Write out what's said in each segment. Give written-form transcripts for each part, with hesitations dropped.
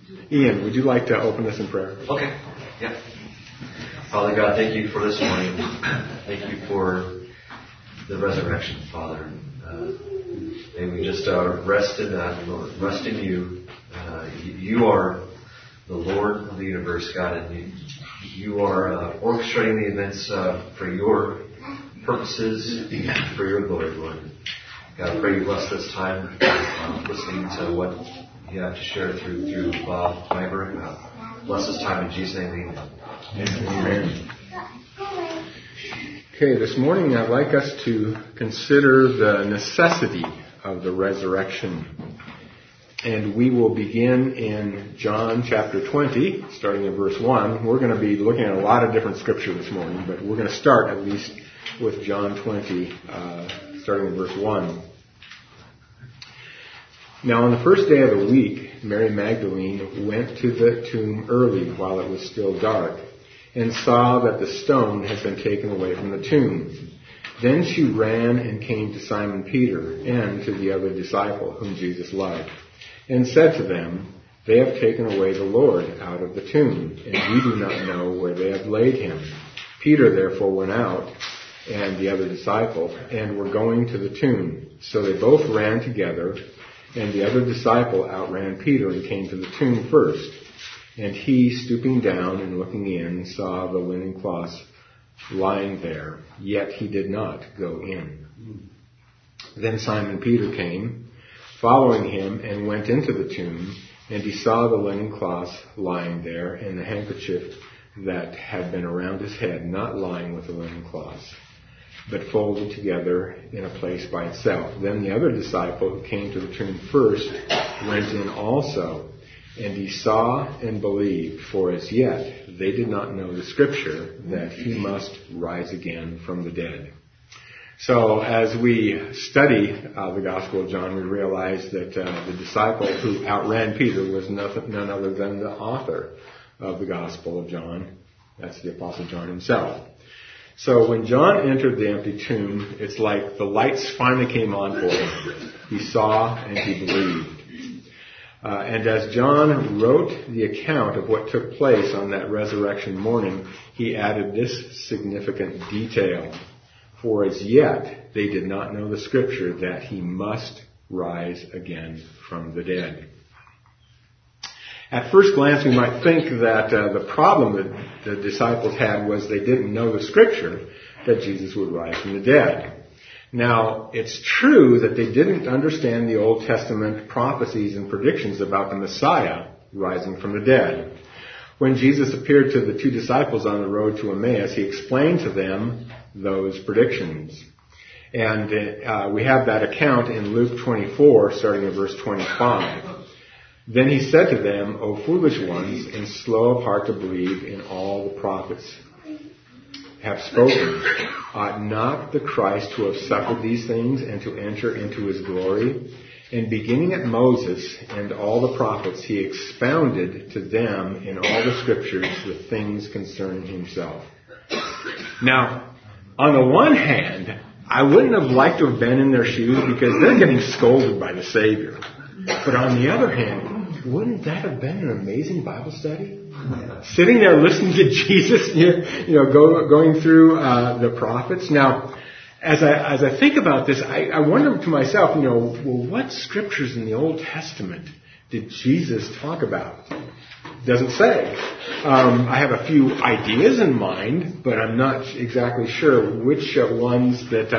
Ian, would you like to open us in prayer? Okay. Yeah. Father God, thank you for this morning. Thank you for the resurrection, Father. May we just rest in that, Lord. Rest in you. You are the Lord of the universe, God, and you are orchestrating the events for your purposes, for your glory, Lord. God, I pray you bless this time listening to what you have to share through Bob Nyberg. Bless this time in Jesus' name. Amen. Okay, this morning I'd like us to consider the necessity of the resurrection. And we will begin in John chapter 20, starting in verse 1. We're going to be looking at a lot of different scripture this morning, but we're going to start at least with John 20, starting in verse 1. Now on the first day of the week, Mary Magdalene went to the tomb early while it was still dark, and saw that the stone had been taken away from the tomb. Then she ran and came to Simon Peter and to the other disciple whom Jesus loved, and said to them, "They have taken away the Lord out of the tomb, and we do not know where they have laid him." Peter therefore went out, and the other disciple, and were going to the tomb. So they both ran together, and the other disciple outran Peter and came to the tomb first. And he, stooping down and looking in, saw the linen cloths lying there, yet he did not go in. Then Simon Peter came, following him, and went into the tomb, and he saw the linen cloths lying there, and the handkerchief that had been around his head, not lying with the linen cloths, but folded together in a place by itself. Then the other disciple who came to the tomb first went in also, and he saw and believed, for as yet they did not know the scripture that he must rise again from the dead. So as we study the Gospel of John, we realize that the disciple who outran Peter was none other than the author of the Gospel of John. That's the Apostle John himself. So when John entered the empty tomb, it's like the lights finally came on for him. He saw and he believed. And as John wrote the account of what took place on that resurrection morning, he added this significant detail. For as yet they did not know the scripture that he must rise again from the dead. At first glance, we might think that the problem that the disciples had was they didn't know the scripture that Jesus would rise from the dead. Now, it's true that they didn't understand the Old Testament prophecies and predictions about the Messiah rising from the dead. When Jesus appeared to the two disciples on the road to Emmaus, he explained to them those predictions. And we have that account in Luke 24, starting at verse 25. Then he said to them, "O foolish ones, and slow of heart to believe in all the prophets have spoken. Ought not the Christ to have suffered these things and to enter into his glory?" And beginning at Moses and all the prophets, he expounded to them in all the scriptures the things concerning himself. Now, on the one hand, I wouldn't have liked to have been in their shoes because they're getting scolded by the Savior. But on the other hand, wouldn't that have been an amazing Bible study? Sitting there listening to Jesus, going through the prophets. Now, as I think about this, I wonder to myself, well, what scriptures in the Old Testament did Jesus talk about? Doesn't say. I have a few ideas in mind, but I'm not exactly sure which ones that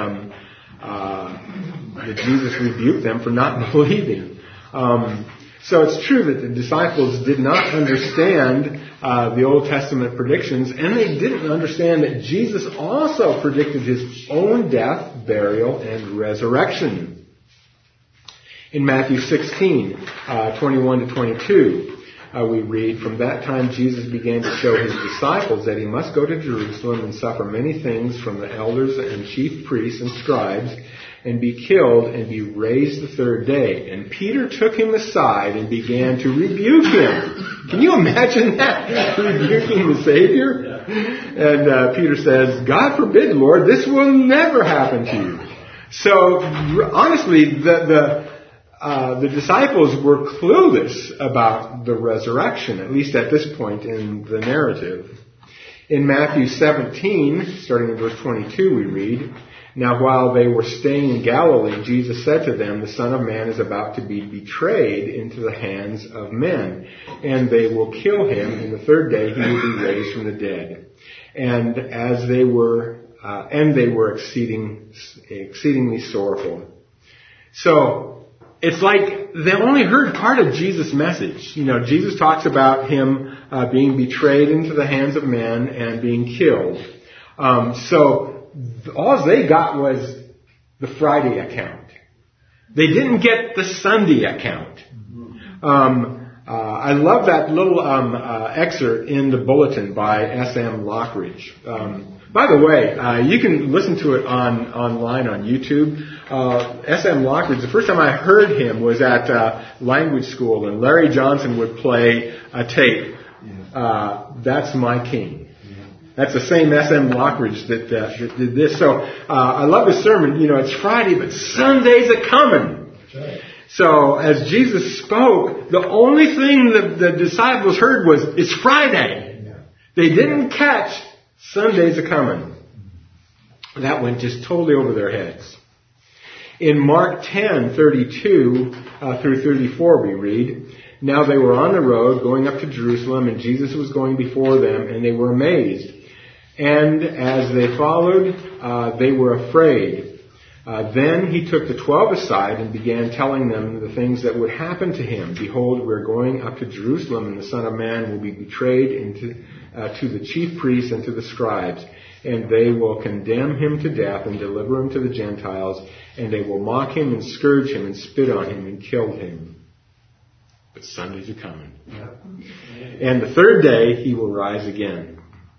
Jesus rebuked them for not believing. So it's true that the disciples did not understand the Old Testament predictions, and they didn't understand that Jesus also predicted his own death, burial, and resurrection. In Matthew 16, 21 to 22, we read, "From that time Jesus began to show his disciples that he must go to Jerusalem and suffer many things from the elders and chief priests and scribes, and be killed and be raised the third day. And Peter took him aside and began to rebuke him." Can you imagine that? Rebuking the Savior? And Peter says, "God forbid, Lord, this will never happen to you." So honestly, the the disciples were clueless about the resurrection, at least at this point in the narrative. In Matthew 17, starting in verse 22, we read, "Now while they were staying in Galilee, Jesus said to them, 'The Son of Man is about to be betrayed into the hands of men, and they will kill him, and the third day he will be raised from the dead.' And they were exceedingly sorrowful." So, it's like they only heard part of Jesus' message. Jesus talks about him being betrayed into the hands of men and being killed. So all they got was the Friday account. They didn't get the Sunday account. I love that little excerpt in the bulletin by S.M. Lockridge. By the way, you can listen to it online on YouTube. S.M. Lockridge, the first time I heard him was at language school, and Larry Johnson would play a tape. That's My King. That's the same S.M. Lockridge that did this. So I love his sermon. It's Friday, but Sunday's a-coming. So as Jesus spoke, the only thing the disciples heard was, "It's Friday." They didn't catch Sunday's a-coming. That went just totally over their heads. In Mark 10:32 through 34 we read, "Now they were on the road going up to Jerusalem, and Jesus was going before them, and they were amazed. And as they followed, they were afraid. Then he took the 12 aside and began telling them the things that would happen to him. 'Behold, we're going up to Jerusalem, and the Son of Man will be betrayed to the chief priests and to the scribes. And they will condemn him to death and deliver him to the Gentiles. And they will mock him and scourge him and spit on him and kill him. But Sunday's a-coming. And the third day he will rise again.'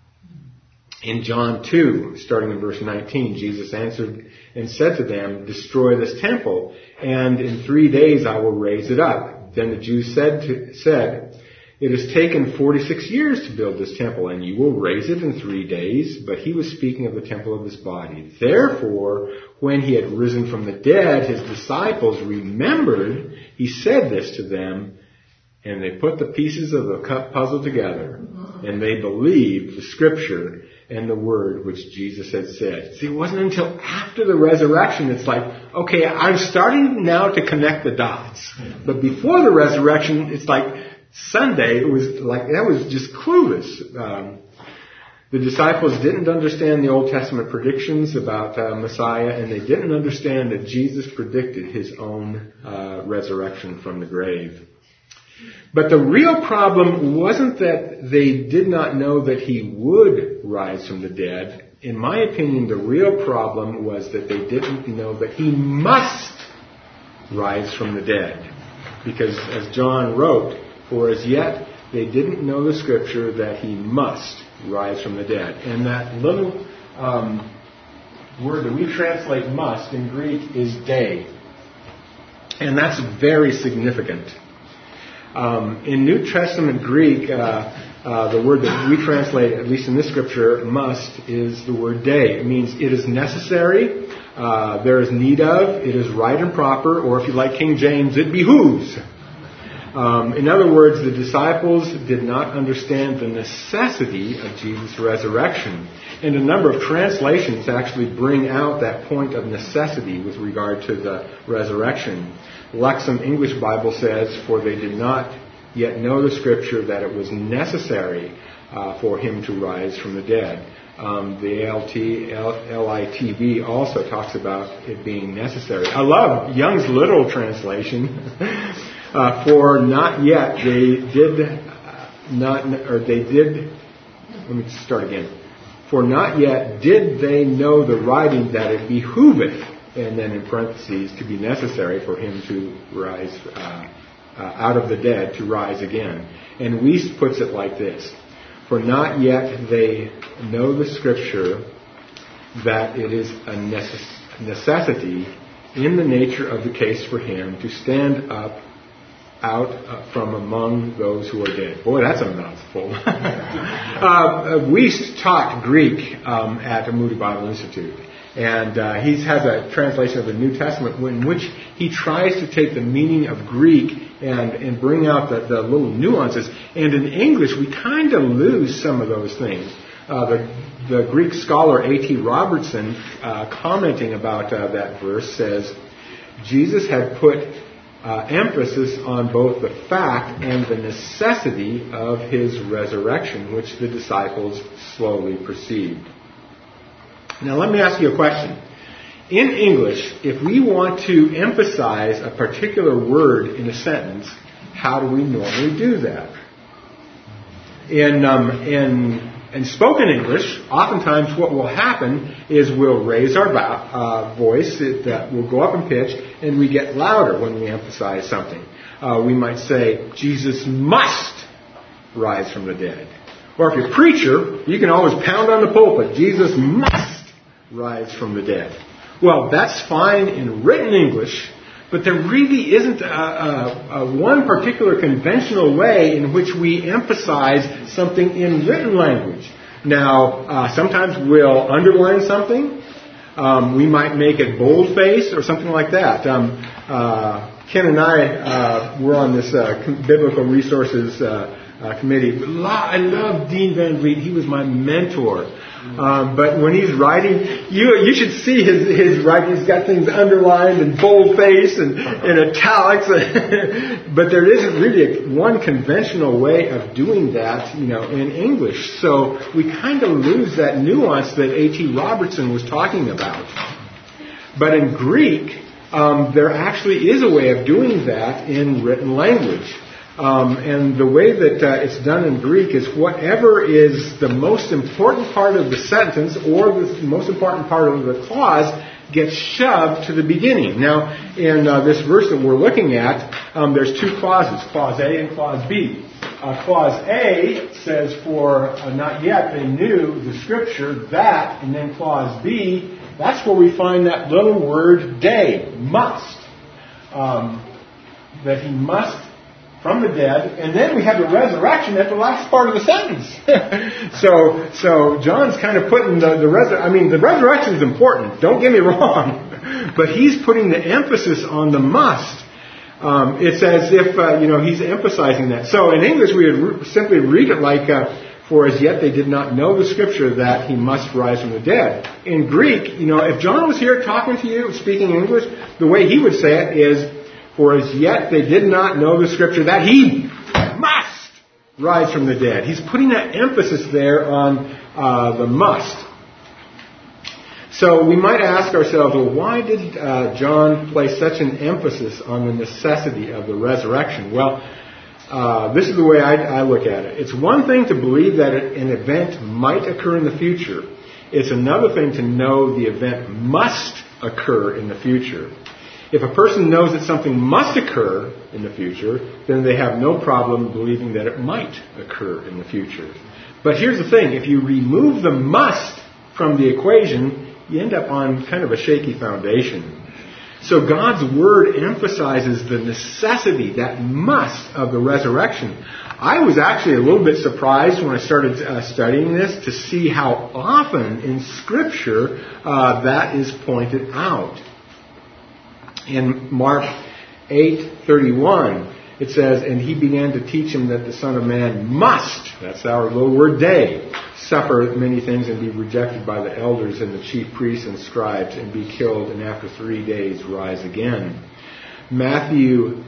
In John 2, starting in verse 19, Jesus answered and said to them, 'Destroy this temple, and in 3 days I will raise it up.' Then the Jews said, 'It has taken 46 years to build this temple, and you will raise it in 3 days.' But he was speaking of the temple of his body. Therefore, when he had risen from the dead, his disciples remembered he said this to them, and they put the pieces of the puzzle together, and they believed the scripture and the word which Jesus had said." See, it wasn't until after the resurrection it's like, okay, I'm starting now to connect the dots. But before the resurrection, it's like Sunday, it was like, that was just clueless. The disciples didn't understand the Old Testament predictions about Messiah, and they didn't understand that Jesus predicted his own resurrection from the grave. But the real problem wasn't that they did not know that he would rise from the dead. In my opinion, the real problem was that they didn't know that he must rise from the dead. Because as John wrote, "For as yet they didn't know the scripture that he must rise from the dead." And that little word that we translate "must" in Greek is "day." And that's very significant. In New Testament Greek, the word that we translate, at least in this scripture, "must," is the word "day." It means it is necessary, there is need of, it is right and proper, or if you like King James, it behooves. In other words, the disciples did not understand the necessity of Jesus' resurrection. And a number of translations actually bring out that point of necessity with regard to the resurrection. Lexham English Bible says, "For they did not yet know the scripture that it was necessary for him to rise from the dead." The LITV also talks about it being necessary. I love Young's literal translation. "For not yet they did not, or they did," let me start again. "For not yet did they know the writing that it behooveth," and then in parentheses, "to be necessary for him to rise out of the dead, to rise again." And Weiss puts it like this: "For not yet they know the scripture that it is a necessity in the nature of the case for him to stand up out from among those who are dead." Boy, that's a mouthful. Weiss taught Greek at the Moody Bible Institute. And he has a translation of the New Testament in which he tries to take the meaning of Greek and bring out the little nuances. And in English, we kind of lose some of those things. The Greek scholar A.T. Robertson, commenting about that verse, says, Jesus had put emphasis on both the fact and the necessity of his resurrection, which the disciples slowly perceived. Now let me ask you a question. In English, if we want to emphasize a particular word in a sentence, how do we normally do that? In spoken English, oftentimes what will happen is we'll raise our voice, we'll go up in pitch, and we get louder when we emphasize something. We might say, Jesus must rise from the dead. Or if you're a preacher, you can always pound on the pulpit, Jesus must rise from the dead. Well, that's fine in written English, but there really isn't one particular conventional way in which we emphasize something in written language. Now, sometimes we'll underline something. We might make it boldface or something like that. Ken and I were on this Biblical Resources committee. I love Dean Van Vliet. He was my mentor. But when he's writing, you should see his writing. He's got things underlined and boldface and italics. But there isn't really one conventional way of doing that, in English. So we kind of lose that nuance that A.T. Robertson was talking about. But in Greek, there actually is a way of doing that in written language. And the way that it's done in Greek is whatever is the most important part of the sentence or the most important part of the clause gets shoved to the beginning. Now, in this verse that we're looking at, there's two clauses, Clause A and Clause B. Clause A says, for not yet they knew the Scripture that, and then Clause B, that's where we find that little word day, must. That he must from the dead, and then we have the resurrection at the last part of the sentence. So John's kind of putting the resurrection is important, don't get me wrong, but he's putting the emphasis on the must. It's as if, he's emphasizing that. So in English we would simply read it like, for as yet they did not know the Scripture that he must rise from the dead. In Greek, if John was here talking to you, speaking English, the way he would say it is, for as yet they did not know the Scripture that he must rise from the dead. He's putting that emphasis there on the must. So we might ask ourselves, well, why did John place such an emphasis on the necessity of the resurrection? Well, this is the way I look at it. It's one thing to believe that an event might occur in the future. It's another thing to know the event must occur in the future. If a person knows that something must occur in the future, then they have no problem believing that it might occur in the future. But here's the thing. If you remove the must from the equation, you end up on kind of a shaky foundation. So God's Word emphasizes the necessity, that must, of the resurrection. I was actually a little bit surprised when I started studying this to see how often in Scripture that is pointed out. In Mark 8:31, it says, and he began to teach him that the Son of Man must, that's our little word day, suffer many things and be rejected by the elders and the chief priests and scribes and be killed and after 3 days rise again. Matthew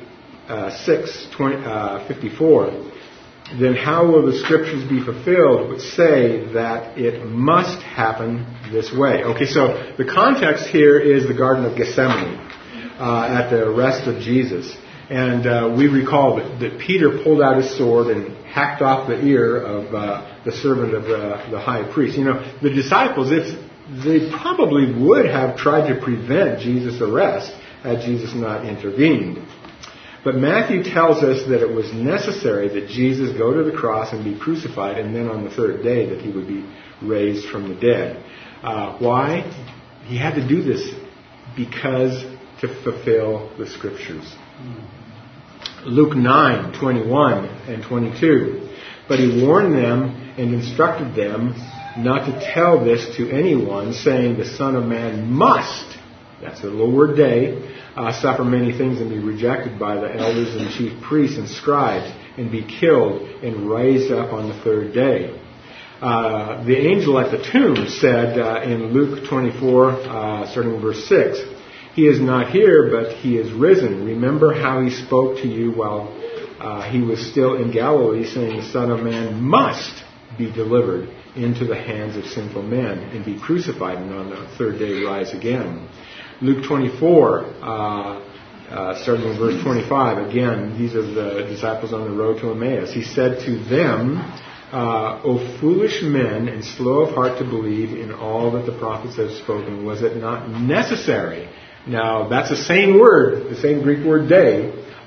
6:54, then how will the Scriptures be fulfilled which say that it must happen this way? Okay, so the context here is the Garden of Gethsemane. At the arrest of Jesus. And we recall that Peter pulled out his sword and hacked off the ear of the servant of the high priest. The disciples, they probably would have tried to prevent Jesus' arrest had Jesus not intervened. But Matthew tells us that it was necessary that Jesus go to the cross and be crucified, and then on the third day that he would be raised from the dead. Why? He had to do this because to fulfill the Scriptures. Luke 9:21 and 22. But he warned them and instructed them not to tell this to anyone, saying the Son of Man must, that's the little word day, suffer many things and be rejected by the elders and chief priests and scribes and be killed and raised up on the third day. The angel at the tomb said in Luke 24, starting in verse 6, "He is not here, but he is risen. Remember how he spoke to you while he was still in Galilee, saying, the Son of Man must be delivered into the hands of sinful men and be crucified and on the third day rise again." Luke 24, starting in verse 25, again, these are the disciples on the road to Emmaus. He said to them, "O foolish men and slow of heart to believe in all that the prophets have spoken, was it not necessary?" Now, that's the same word, the same Greek word day,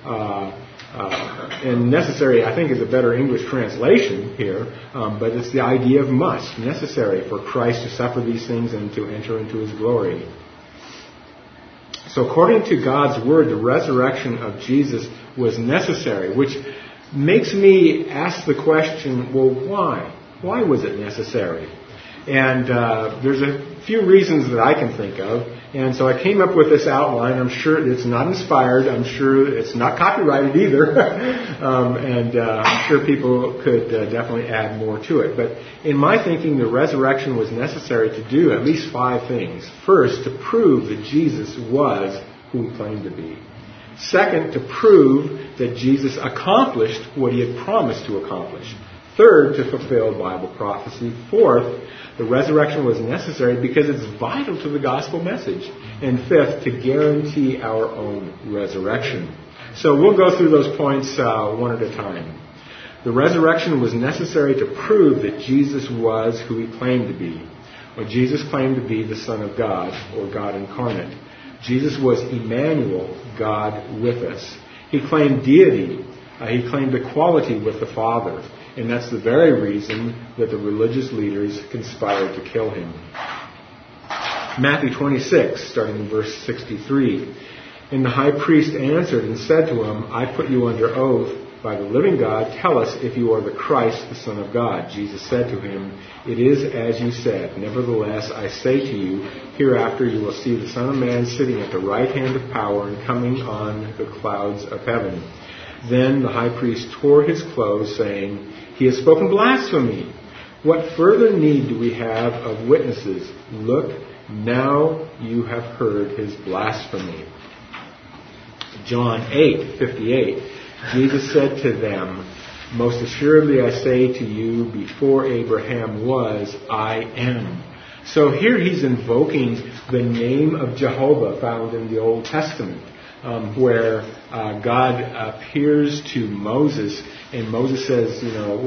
and necessary, I think, is a better English translation here, but it's the idea of must, necessary for Christ to suffer these things and to enter into His glory. So according to God's Word, the resurrection of Jesus was necessary, which makes me ask the question, well, why? Why was it necessary? And there's a few reasons that I can think of. And so I came up with this outline. I'm sure it's not inspired. I'm sure it's not copyrighted either. I'm sure people could definitely add more to it. But in my thinking, the resurrection was necessary to do at least 5 things. First, to prove that Jesus was who He claimed to be. Second, to prove that Jesus accomplished what He had promised to accomplish. Third, to fulfill Bible prophecy. Fourth, the resurrection was necessary because it's vital to the gospel message. And fifth, to guarantee our own resurrection. So we'll go through those points one at a time. The resurrection was necessary to prove that Jesus was who He claimed to be. Well, Jesus claimed to be the Son of God, or God incarnate. Jesus was Emmanuel, God with us. He claimed deity. He claimed equality with the Father. And that's the very reason that the religious leaders conspired to kill Him. Matthew 26, starting in verse 63. "And the high priest answered and said to Him, I put you under oath by the living God, tell us if you are the Christ, the Son of God. Jesus said to him, it is as you said. Nevertheless, I say to you, hereafter you will see the Son of Man sitting at the right hand of power and coming on the clouds of heaven. Then the high priest tore his clothes, saying, He has spoken blasphemy. What further need do we have of witnesses? Look, now you have heard his blasphemy. John 8:58. Jesus said to them, Most assuredly I say to you, before Abraham was, I am. So here he's invoking the name of Jehovah found in the Old Testament, where God appears to Moses, and Moses says,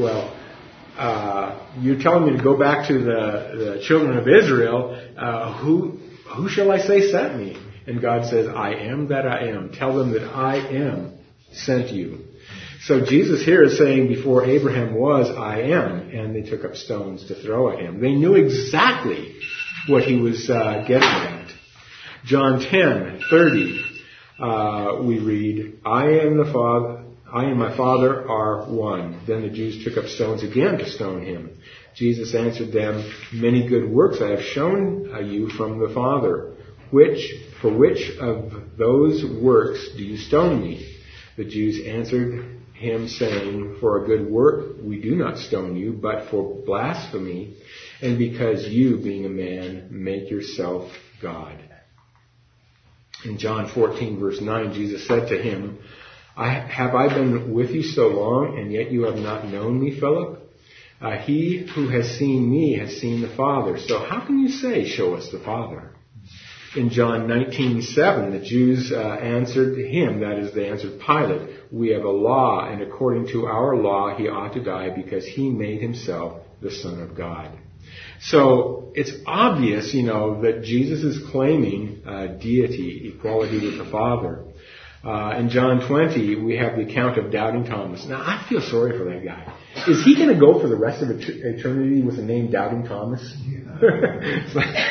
you're telling me to go back to the children of Israel. Who shall I say sent me? And God says, I am that I am. Tell them that I am sent you. So Jesus here is saying, before Abraham was, I am. And they took up stones to throw at him. They knew exactly what he was getting at. John 10:30, we read, I and my Father are one. Then the Jews took up stones again to stone him. Jesus answered them, Many good works I have shown you from the Father. For which of those works do you stone me? The Jews answered him, saying, For a good work we do not stone you, but for blasphemy, and because you, being a man, make yourself God. In John 14:9, Jesus said to him, Have I been with you so long, and yet you have not known me, Philip? He who has seen me has seen the Father. So how can you say, Show us the Father? In John 19:7, the Jews answered him, that is, they answered Pilate, We have a law, and according to our law he ought to die because he made himself the Son of God. So it's obvious, that Jesus is claiming deity, equality with the Father. In John 20, we have the account of doubting Thomas. Now, I feel sorry for that guy. Is he going to go for the rest of eternity with the name Doubting Thomas?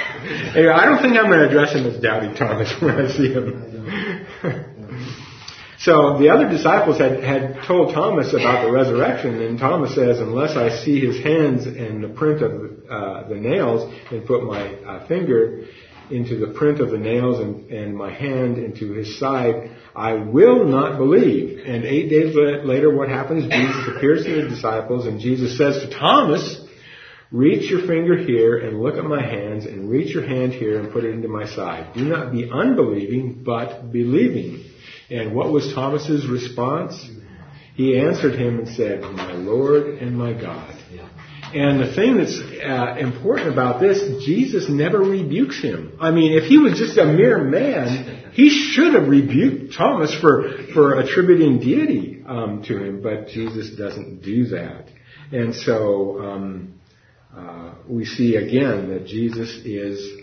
Anyway, I don't think I'm going to address him as Doubting Thomas when I see him. So the other disciples had told Thomas about the resurrection, and Thomas says, unless I see his hands and the print of the nails, and put my finger into the print of the nails and my hand into his side, I will not believe. And 8 days later, what happens? Jesus appears to the disciples, and Jesus says to Thomas, reach your finger here and look at my hands, and reach your hand here and put it into my side. Do not be unbelieving, but believing. And what was Thomas's response? He answered him and said, my Lord and my God. And the thing that's important about this, Jesus never rebukes him. I mean, if he was just a mere man, he should have rebuked Thomas for attributing deity to him, but Jesus doesn't do that. And so we see again that Jesus is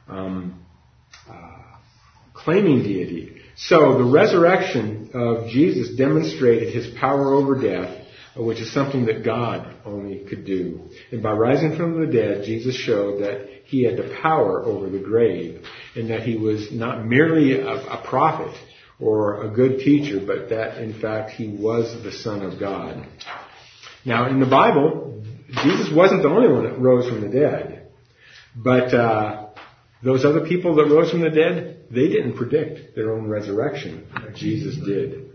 claiming deity. So the resurrection of Jesus demonstrated his power over death, which is something that God only could do. And by rising from the dead, Jesus showed that he had the power over the grave, and that he was not merely a prophet or a good teacher, but that in fact he was the Son of God. Now in the Bible, Jesus wasn't the only one that rose from the dead, but those other people that rose from the dead, they didn't predict their own resurrection. Jesus did.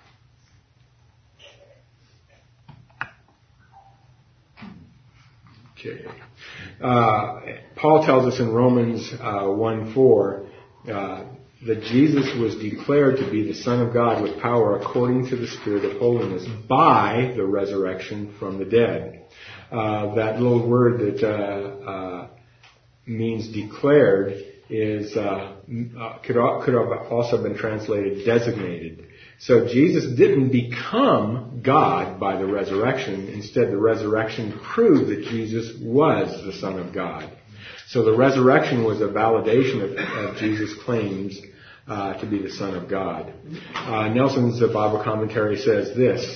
Okay. Paul tells us in Romans 1:4 that Jesus was declared to be the Son of God with power according to the Spirit of holiness by the resurrection from the dead. That little word that means declared is could have also been translated designated. So Jesus didn't become God by the resurrection. Instead, the resurrection proved that Jesus was the Son of God. So the resurrection was a validation of Jesus' claims to be the Son of God. Nelson's Bible commentary says this: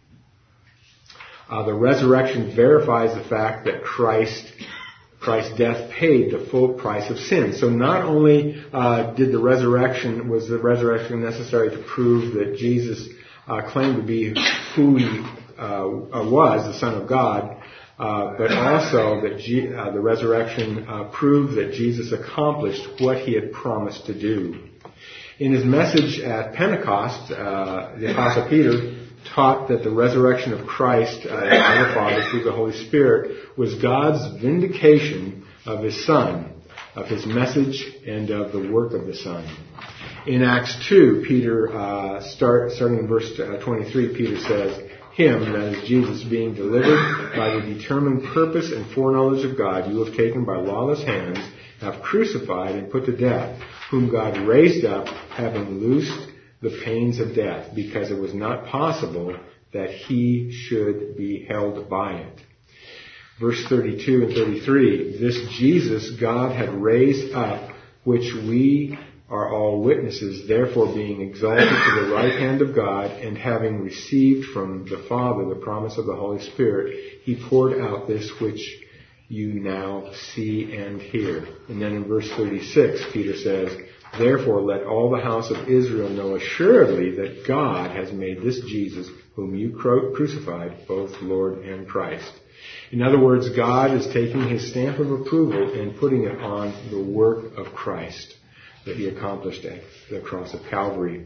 the resurrection verifies the fact that Christ's death paid the full price of sin. So not only was the resurrection necessary to prove that Jesus claimed to be who he was, the Son of God, but also that the resurrection proved that Jesus accomplished what he had promised to do. In his message at Pentecost, the Apostle Peter taught that the resurrection of Christ by the Father through the Holy Spirit was God's vindication of his Son, of his message, and of the work of the Son. In Acts 2, Peter, starting in verse 23, Peter says, him, that is Jesus, being delivered by the determined purpose and foreknowledge of God, you have taken by lawless hands, have crucified and put to death, whom God raised up, having loosed the pains of death, because it was not possible that he should be held by it. Verse 32 and 33, this Jesus God had raised up, which we are all witnesses, therefore being exalted to the right hand of God, and having received from the Father the promise of the Holy Spirit, he poured out this which you now see and hear. And then in verse 36, Peter says, therefore let all the house of Israel know assuredly that God has made this Jesus, whom you crucified, both Lord and Christ. In other words, God is taking his stamp of approval and putting it on the work of Christ that he accomplished at the cross of Calvary.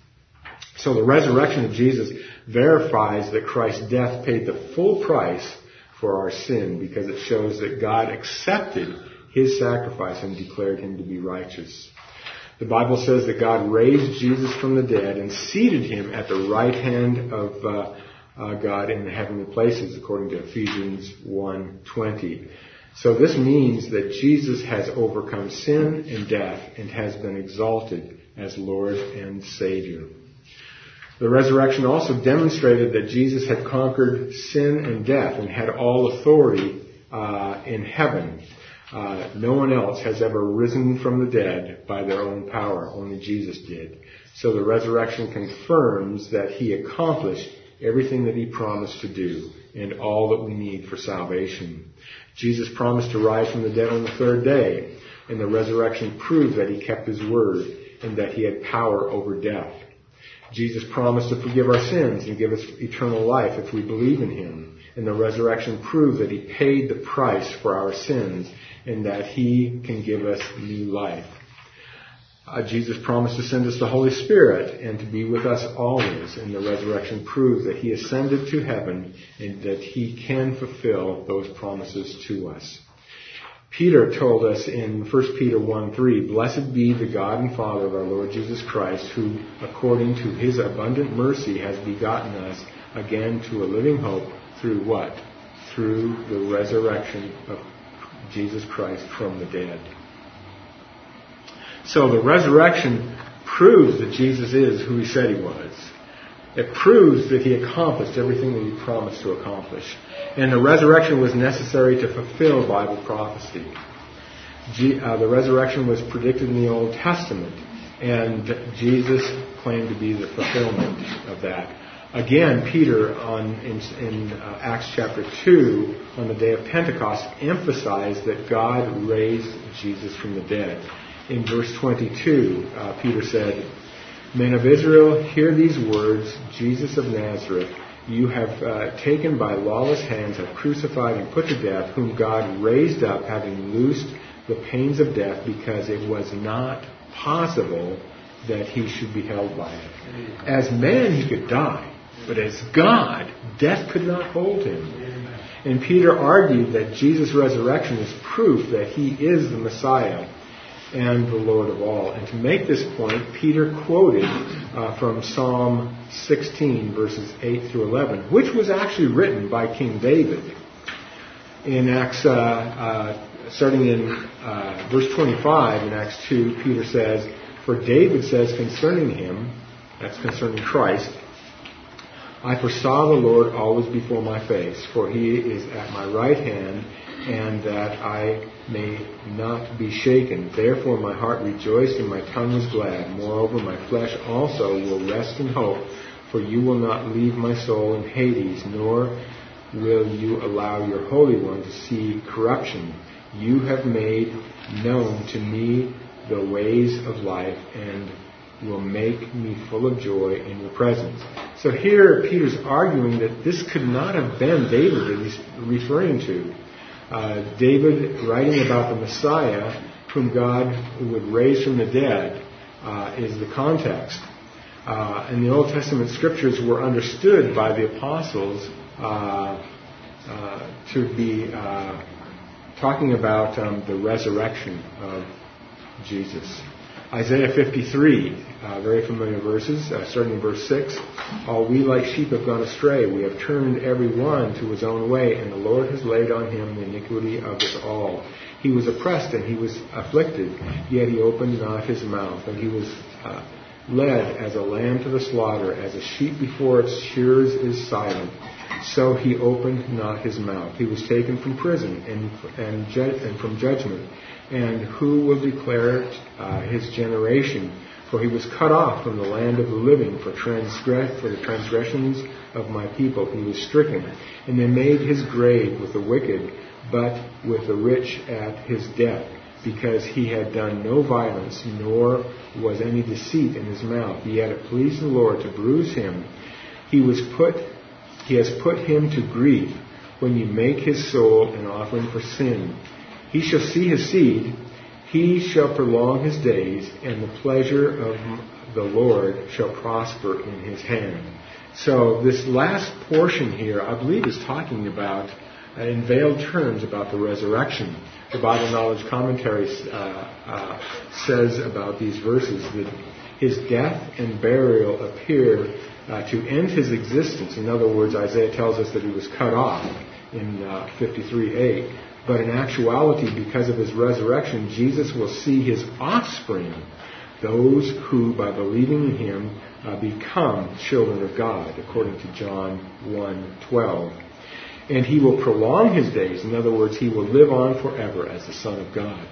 So the resurrection of Jesus verifies that Christ's death paid the full price for our sin, because it shows that God accepted his sacrifice and declared him to be righteous. The Bible says that God raised Jesus from the dead and seated him at the right hand of God in the heavenly places, according to Ephesians 1:20. So this means that Jesus has overcome sin and death and has been exalted as Lord and Savior. The resurrection also demonstrated that Jesus had conquered sin and death and had all authority in heaven. No one else has ever risen from the dead by their own power. Only Jesus did. So the resurrection confirms that he accomplished everything that he promised to do and all that we need for salvation. Jesus promised to rise from the dead on the third day, and the resurrection proved that he kept his word and that he had power over death. Jesus promised to forgive our sins and give us eternal life if we believe in Him. And the resurrection proved that He paid the price for our sins and that He can give us new life. Jesus promised to send us the Holy Spirit and to be with us always. And the resurrection proved that He ascended to heaven and that He can fulfill those promises to us. Peter told us in 1 Peter 1:3, "Blessed be the God and Father of our Lord Jesus Christ, who, according to His abundant mercy, has begotten us again to a living hope through what? Through the resurrection of Jesus Christ from the dead." So the resurrection proves that Jesus is who He said He was. It proves that He accomplished everything that He promised to accomplish. And the resurrection was necessary to fulfill Bible prophecy. The resurrection was predicted in the Old Testament, and Jesus claimed to be the fulfillment of that. Again, Peter in Acts chapter 2, on the day of Pentecost, emphasized that God raised Jesus from the dead. In verse 22, Peter said, "Men of Israel, hear these words, Jesus of Nazareth, you have taken by lawless hands, have crucified and put to death, whom God raised up, having loosed the pains of death, because it was not possible that He should be held by it." As man, He could die, but as God, death could not hold Him. And Peter argued that Jesus' resurrection is proof that He is the Messiah and the Lord of all. And to make this point, Peter quoted from Psalm 16, verses 8 through 11, which was actually written by King David. In Acts, starting in verse 25 in Acts 2, Peter says, "For David says concerning Him," that's concerning Christ, "I foresaw the Lord always before my face, for He is at my right hand, and that I may not be shaken. Therefore my heart rejoiced and my tongue was glad. Moreover, my flesh also will rest in hope, for you will not leave my soul in Hades, nor will you allow your Holy One to see corruption. You have made known to me the ways of life, and will make me full of joy in your presence." So here Peter's arguing that this could not have been David that he's referring to. David, writing about the Messiah, whom God would raise from the dead, is the context. And the Old Testament scriptures were understood by the apostles to be talking about the resurrection of Jesus. Isaiah 53, very familiar verses, starting in verse 6. "All we like sheep have gone astray. We have turned every one to his own way, and the Lord has laid on Him the iniquity of us all. He was oppressed and He was afflicted, yet He opened not His mouth. And He was led as a lamb to the slaughter, as a sheep before its shearers is silent. So He opened not His mouth. He was taken from prison and from judgment. And who will declare His generation? For He was cut off from the land of the living. For the transgressions of my people He was stricken. And they made His grave with the wicked, but with the rich at His death, because He had done no violence, nor was any deceit in His mouth. Yet it pleased the Lord to bruise Him. He has put Him to grief. When you make His soul an offering for sin, He shall see His seed. He shall prolong His days, and the pleasure of the Lord shall prosper in His hand." So this last portion here, I believe, is talking about, in veiled terms, about the resurrection. The Bible Knowledge Commentary says about these verses that His death and burial appear to end His existence. In other words, Isaiah tells us that He was cut off in 53:8. But in actuality, because of His resurrection, Jesus will see His offspring, those who, by believing in Him, become children of God, according to John 1:12. And He will prolong His days. In other words, He will live on forever as the Son of God.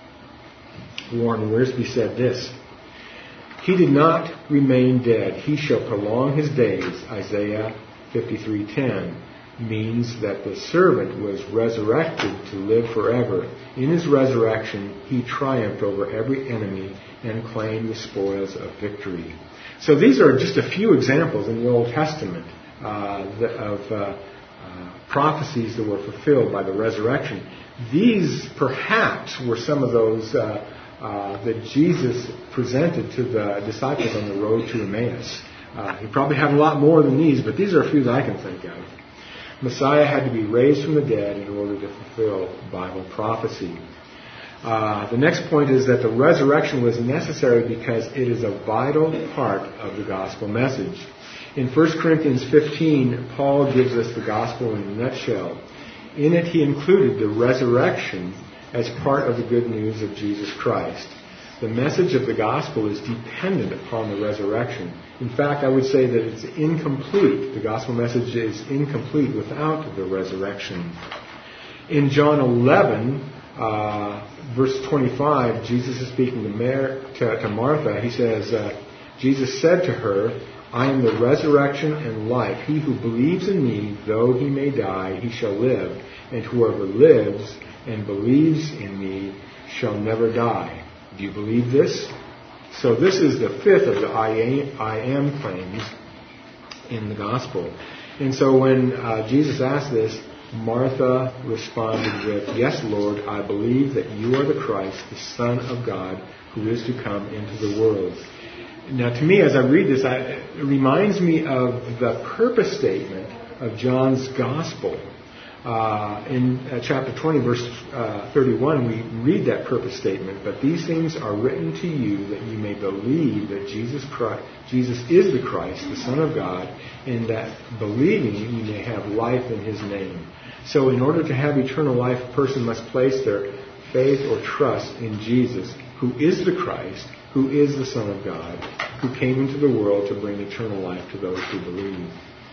Warren Wiersbe said this: "He did not remain dead. He shall prolong His days." Isaiah 53:10. Means that the servant was resurrected to live forever. In His resurrection, He triumphed over every enemy and claimed the spoils of victory. So these are just a few examples in the Old Testament of prophecies that were fulfilled by the resurrection. These perhaps were some of those that Jesus presented to the disciples on the road to Emmaus. He probably had a lot more than these, but these are a few that I can think of. Messiah had to be raised from the dead in order to fulfill Bible prophecy. The next point is that the resurrection was necessary because it is a vital part of the gospel message. In 1 Corinthians 15, Paul gives us the gospel in a nutshell. In it, he included the resurrection as part of the good news of Jesus Christ. The message of the gospel is dependent upon the resurrection. In fact, I would say that it's incomplete. The gospel message is incomplete without the resurrection. In John 11, verse 25, Jesus is speaking to Martha. He says, Jesus said to her, I am the resurrection and life. He who believes in me, though he may die, he shall live. And whoever lives and believes in me shall never die. Do you believe this? So this is the fifth of the I am claims in the gospel. And so when Jesus asked this, Martha responded with, yes, Lord, I believe that you are the Christ, the Son of God, who is to come into the world. Now, to me, as I read this, it reminds me of the purpose statement of John's Gospel. In chapter 20, verse 31, we read that purpose statement. But these things are written to you that you may believe that Jesus is the Christ, the Son of God, and that believing you may have life in His name. So in order to have eternal life, a person must place their faith or trust in Jesus, who is the Christ, who is the Son of God, who came into the world to bring eternal life to those who believe.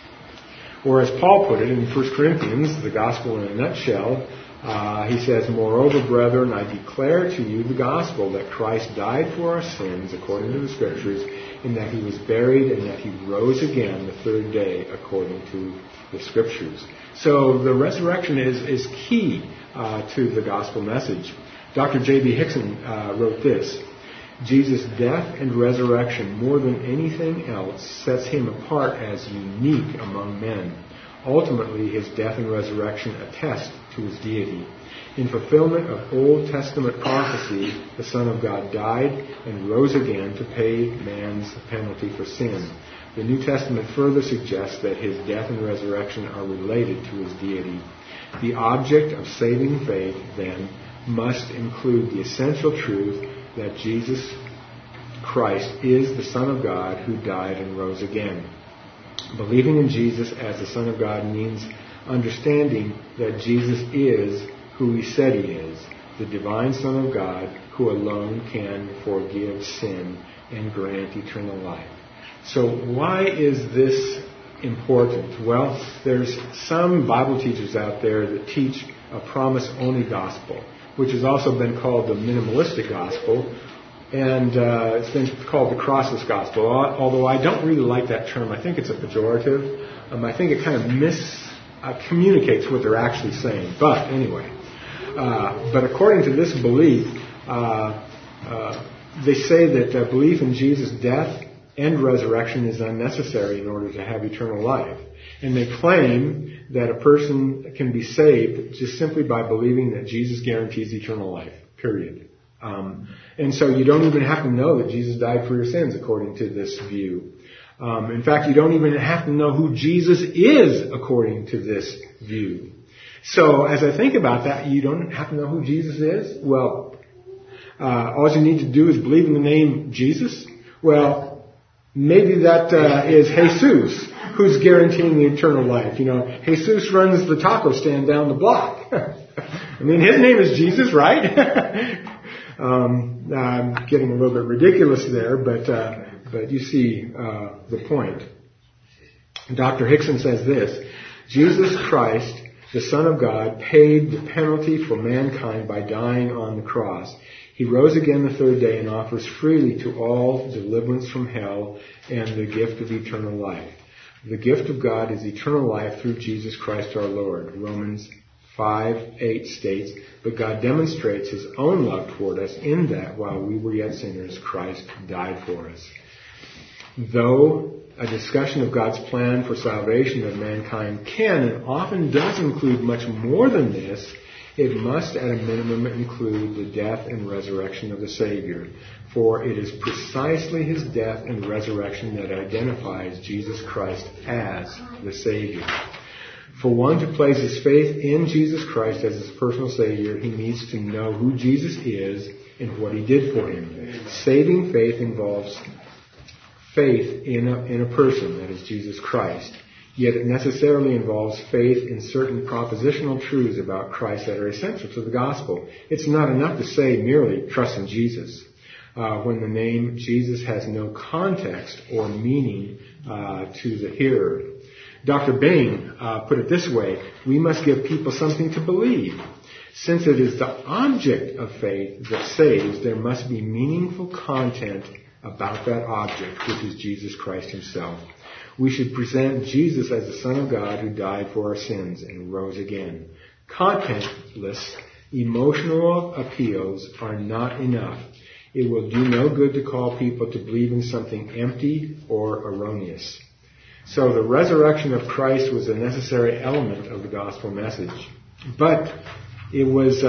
Or as Paul put it in 1 Corinthians, the gospel in a nutshell, he says, moreover, brethren, I declare to you the gospel that Christ died for our sins according to the Scriptures, and that He was buried, and that He rose again the third day according to the Scriptures. So the resurrection is key to the gospel message. Dr. J.B. Hickson wrote this, Jesus' death and resurrection, more than anything else, sets Him apart as unique among men. Ultimately, His death and resurrection attest to His deity. In fulfillment of Old Testament prophecy, the Son of God died and rose again to pay man's penalty for sin. The New Testament further suggests that His death and resurrection are related to His deity. The object of saving faith, then, must include the essential truth that Jesus Christ is the Son of God who died and rose again. Believing in Jesus as the Son of God means understanding that Jesus is who He said He is, the divine Son of God who alone can forgive sin and grant eternal life. So why is this important? Well, there's some Bible teachers out there that teach a promise-only gospel, which has also been called the minimalistic gospel, and it's been called the crossless gospel, although I don't really like that term. I think it's a pejorative. I think it kind of communicates what they're actually saying. But anyway, but according to this belief, they say that belief in Jesus' death and resurrection is unnecessary in order to have eternal life. And they claim that a person can be saved just simply by believing that Jesus guarantees eternal life, period. And so you don't even have to know that Jesus died for your sins, according to this view. In fact, you don't even have to know who Jesus is, according to this view. So as I think about that, you don't have to know who Jesus is? Well, all you need to do is believe in the name Jesus? Well, maybe that is Jesus, who's guaranteeing the eternal life. You know, Jesus runs the taco stand down the block. I mean, his name is Jesus, right? I'm getting a little bit ridiculous there, but you see the point. Dr. Hickson says this, Jesus Christ, the Son of God, paid the penalty for mankind by dying on the cross. He rose again the third day and offers freely to all deliverance from hell and the gift of eternal life. The gift of God is eternal life through Jesus Christ our Lord. Romans 5:8 states, but God demonstrates His own love toward us in that while we were yet sinners, Christ died for us. Though a discussion of God's plan for salvation of mankind can and often does include much more than this, it must at a minimum include the death and resurrection of the Savior. For it is precisely His death and resurrection that identifies Jesus Christ as the Savior. For one to place his faith in Jesus Christ as his personal Savior, he needs to know who Jesus is and what He did for him. Saving faith involves faith in a person, that is Jesus Christ. Yet it necessarily involves faith in certain propositional truths about Christ that are essential to the gospel. It's not enough to say merely, trust in Jesus, when the name Jesus has no context or meaning to the hearer. Dr. Bain put it this way: we must give people something to believe. Since it is the object of faith that saves, there must be meaningful content about that object, which is Jesus Christ Himself. We should present Jesus as the Son of God who died for our sins and rose again. Contentless, emotional appeals are not enough. It will do no good to call people to believe in something empty or erroneous. So the resurrection of Christ was a necessary element of the gospel message. But it was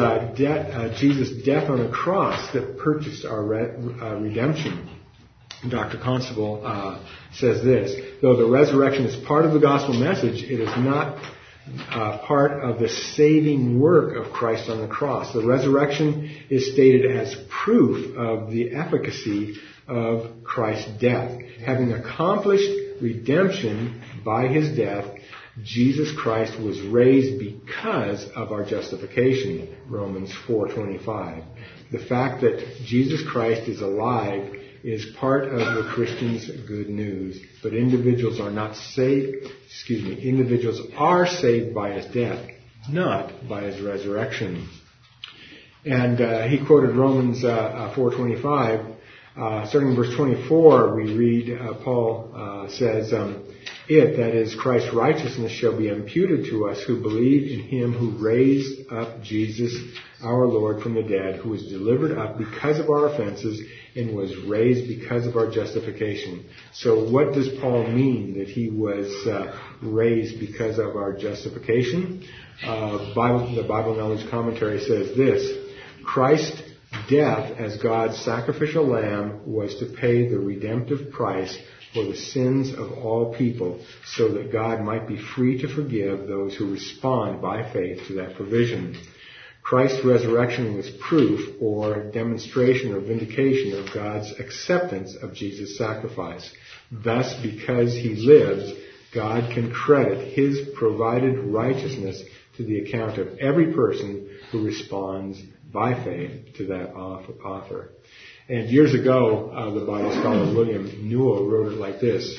Jesus' death on a cross that purchased our redemption. Dr. Constable says this: though the resurrection is part of the gospel message, it is not part of the saving work of Christ on the cross. The resurrection is stated as proof of the efficacy of Christ's death. Having accomplished redemption by His death, Jesus Christ was raised because of our justification, Romans 4:25. The fact that Jesus Christ is alive is part of the Christian's good news. But individuals are saved by His death, not by His resurrection. And he quoted Romans 4:25. Starting in verse 24, we read, Paul says, it, that is Christ's righteousness, shall be imputed to us who believe in Him who raised up Jesus our Lord from the dead, who was delivered up because of our offenses and was raised because of our justification. So what does Paul mean that He was raised because of our justification? The Bible Knowledge Commentary says this: Christ's death as God's sacrificial lamb was to pay the redemptive price for the sins of all people, so that God might be free to forgive those who respond by faith to that provision. Christ's resurrection was proof or demonstration or vindication of God's acceptance of Jesus' sacrifice. Thus, because He lives, God can credit His provided righteousness to the account of every person who responds by faith to that offer. And years ago, the Bible scholar William Newell wrote it like this: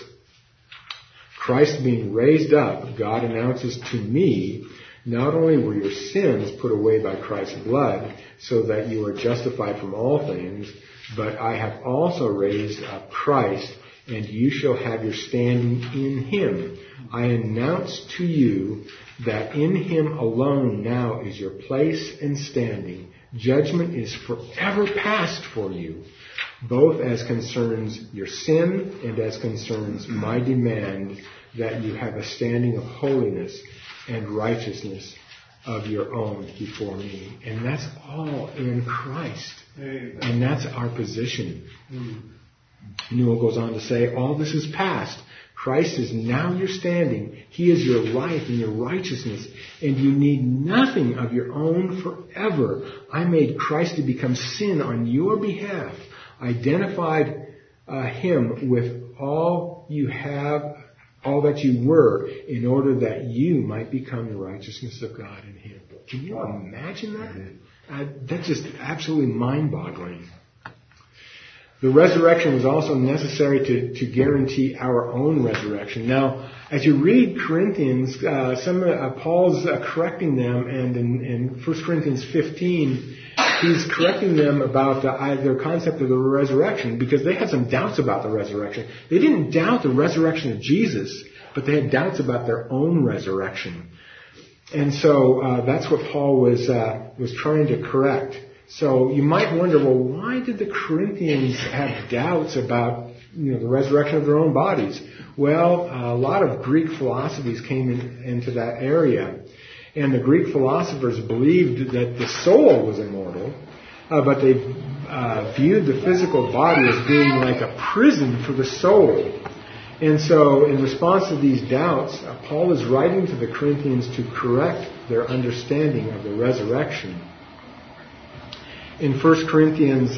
Christ being raised up, God announces to me, not only were your sins put away by Christ's blood, so that you are justified from all things, but I have also raised up Christ, and you shall have your standing in Him. I announce to you that in Him alone now is your place and standing. Judgment is forever past for you, both as concerns your sin and as concerns my demand that you have a standing of holiness and righteousness of your own before me. And that's all in Christ. And that's our position. Newell goes on to say, all this is past. Christ is now your standing. He is your life and your righteousness, and you need nothing of your own forever. I made Christ to become sin on your behalf, identified Him with all you have, all that you were, in order that you might become the righteousness of God in Him. Can you imagine that? That's just absolutely mind-boggling. The resurrection was also necessary to guarantee our own resurrection. Now, as you read Corinthians, Paul's correcting them, and in 1 Corinthians 15, he's correcting them about their concept of the resurrection, because they had some doubts about the resurrection. They didn't doubt the resurrection of Jesus, but they had doubts about their own resurrection. And so that's what Paul was trying to correct. So you might wonder, well, why did the Corinthians have doubts about the resurrection of their own bodies. Well, a lot of Greek philosophies came into that area. And the Greek philosophers believed that the soul was immortal, but they viewed the physical body as being like a prison for the soul. And so in response to these doubts, Paul is writing to the Corinthians to correct their understanding of the resurrection. In 1 Corinthians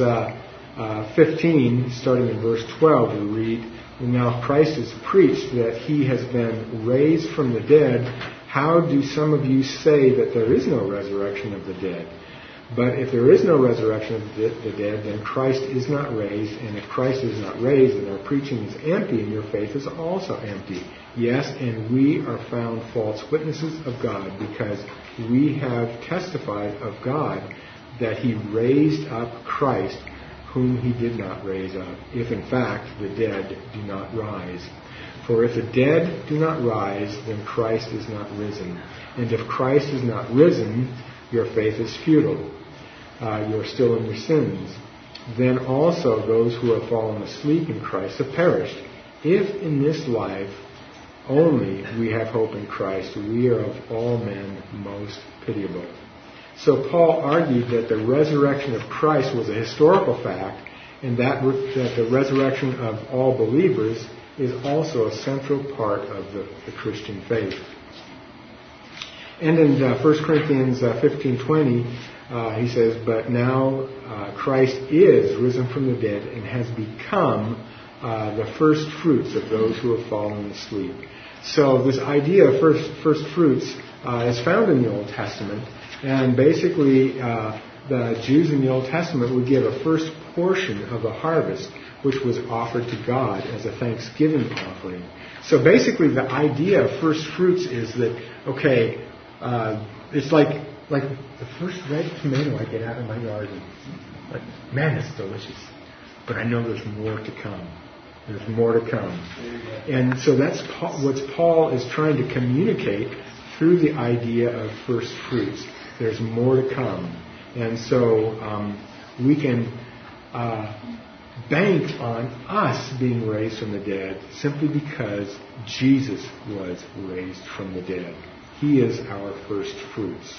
15, starting in verse 12, we read, "Now Christ is preached that he has been raised from the dead. How do some of you say that there is no resurrection of the dead? But if there is no resurrection of the dead, then Christ is not raised. And if Christ is not raised, then our preaching is empty, and your faith is also empty. Yes, and we are found false witnesses of God, because we have testified of God that he raised up Christ, whom he did not raise up, if in fact the dead do not rise. For if the dead do not rise, then Christ is not risen. And if Christ is not risen, your faith is futile. You are still in your sins. Then also those who have fallen asleep in Christ have perished. If in this life only we have hope in Christ, we are of all men most pitiable." So Paul argued that the resurrection of Christ was a historical fact, and that the resurrection of all believers is also a central part of the Christian faith. And in 1 Corinthians 15:20, he says, "But now Christ is risen from the dead and has become the first fruits of those who have fallen asleep." So this idea of first fruits is found in the Old Testament. And basically, the Jews in the Old Testament would give a first portion of the harvest, which was offered to God as a thanksgiving offering. So basically, the idea of first fruits is that, okay, it's like the first red tomato I get out of my garden. Like, man, it's delicious. But I know there's more to come. There's more to come. And so that's what Paul is trying to communicate through the idea of first fruits. There's more to come. And so we can bank on us being raised from the dead simply because Jesus was raised from the dead. He is our first fruits.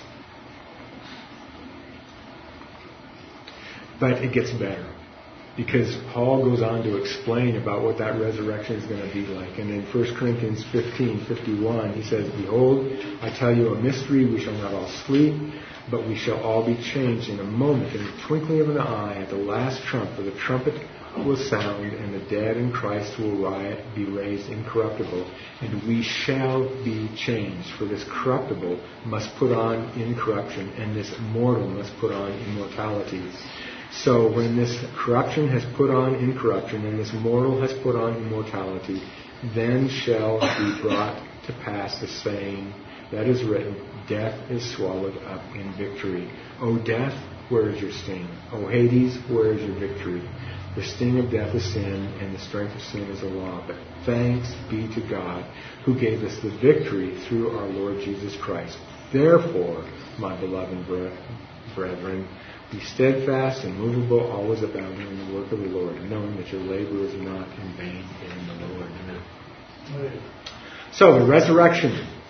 But it gets better, because Paul goes on to explain about what that resurrection is going to be like. And in 1 Corinthians 15:51, he says, "Behold, I tell you a mystery. We shall not all sleep, but we shall all be changed in a moment, in the twinkling of an eye, at the last trump. For the trumpet will sound, and the dead in Christ will be raised incorruptible, and we shall be changed. For this corruptible must put on incorruption, and this mortal must put on immortality." So when this corruption has put on incorruption, and this mortal has put on immortality, then shall be brought to pass the saying that is written, "Death is swallowed up in victory. O death, where is your sting? O Hades, where is your victory? The sting of death is sin, and the strength of sin is the law. But thanks be to God, who gave us the victory through our Lord Jesus Christ. Therefore, my beloved brethren, be steadfast and immovable, always abounding in the work of the Lord, knowing that your labor is not in vain in the Lord." Amen. So the resurrection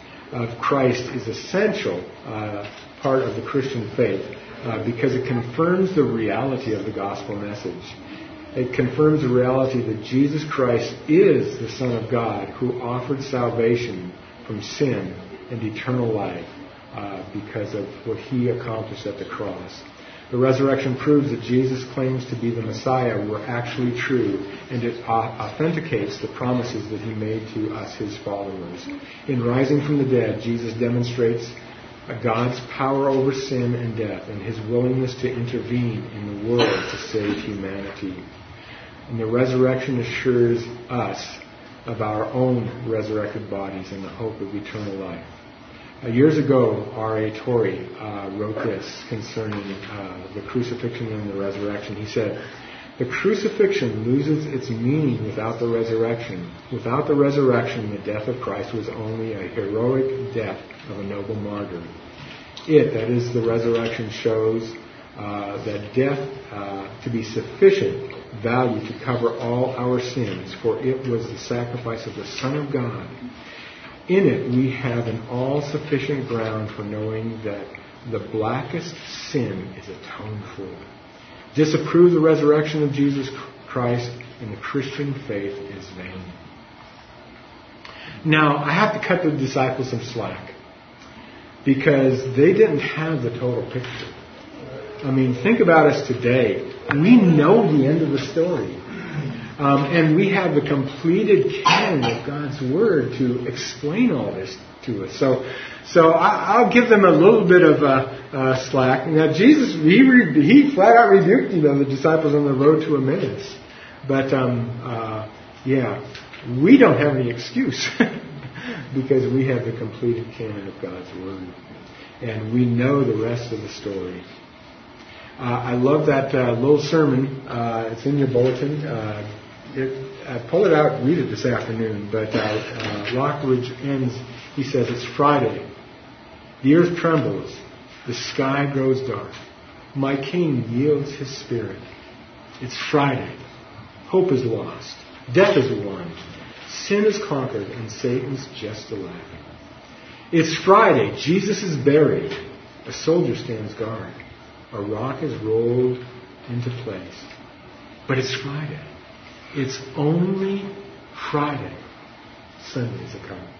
of Christ is essential part of the Christian faith because it confirms the reality of the gospel message. It confirms the reality that Jesus Christ is the Son of God, who offered salvation from sin and eternal life because of what he accomplished at the cross. The resurrection proves that Jesus' claims to be the Messiah were actually true, and it authenticates the promises that he made to us, his followers. In rising from the dead, Jesus demonstrates God's power over sin and death, and his willingness to intervene in the world to save humanity. And the resurrection assures us of our own resurrected bodies and the hope of eternal life. Years ago, R.A. Torrey wrote this concerning the crucifixion and the resurrection. He said, "The crucifixion loses its meaning without the resurrection. Without the resurrection, the death of Christ was only a heroic death of a noble martyr. It, that is the resurrection, shows that death to be sufficient value to cover all our sins, for it was the sacrifice of the Son of God. In it we have an all-sufficient ground for knowing that the blackest sin is atoned for. Disapprove the resurrection of Jesus Christ, and the Christian faith is vain. Now, I have to cut the disciples some slack, because they didn't have the total picture. I mean, think about us today. We know the end of the story. And we have the completed canon of God's Word to explain all this to us. So I'll give them a little bit of slack. Now, Jesus, he flat out rebuked the disciples on the road to Emmaus. But, we don't have any excuse because we have the completed canon of God's Word. And we know the rest of the story. I love that little sermon. It's in your bulletin. Pull it out and read it this afternoon. But Lockridge ends, he says, it's Friday. The earth trembles. The sky grows dark. My King yields his spirit. It's Friday. Hope is lost. Death is won. Sin is conquered, and Satan's just a laugh. It's Friday. Jesus is buried. A soldier stands guard. A rock is rolled into place. But it's Friday. It's only Friday. Sundays are coming.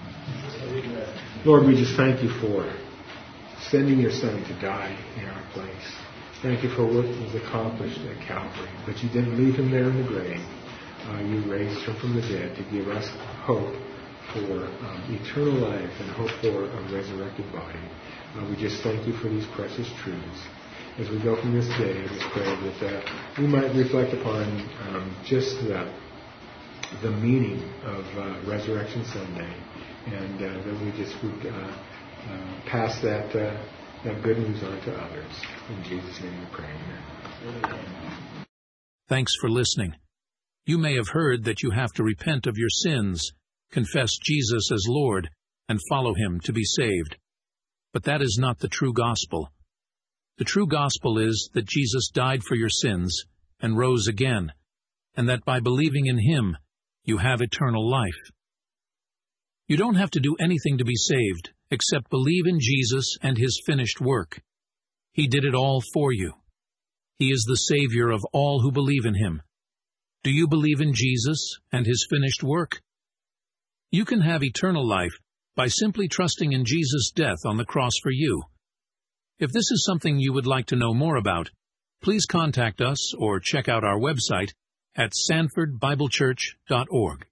Lord, we just thank you for sending your Son to die in our place. Thank you for what was accomplished at Calvary. But you didn't leave him there in the grave. You raised him from the dead to give us hope for eternal life and hope for a resurrected body. We just thank you for these precious truths. As we go from this day, I just pray that we might reflect upon just the meaning of Resurrection Sunday, and that we just would pass that good news on to others. In Jesus' name we pray. Amen. Thanks for listening. You may have heard that you have to repent of your sins, confess Jesus as Lord, and follow him to be saved. But that is not the true gospel. The true gospel is that Jesus died for your sins and rose again, and that by believing in him, you have eternal life. You don't have to do anything to be saved except believe in Jesus and his finished work. He did it all for you. He is the Savior of all who believe in him. Do you believe in Jesus and his finished work? You can have eternal life by simply trusting in Jesus' death on the cross for you. If this is something you would like to know more about, please contact us or check out our website at sanfordbiblechurch.org.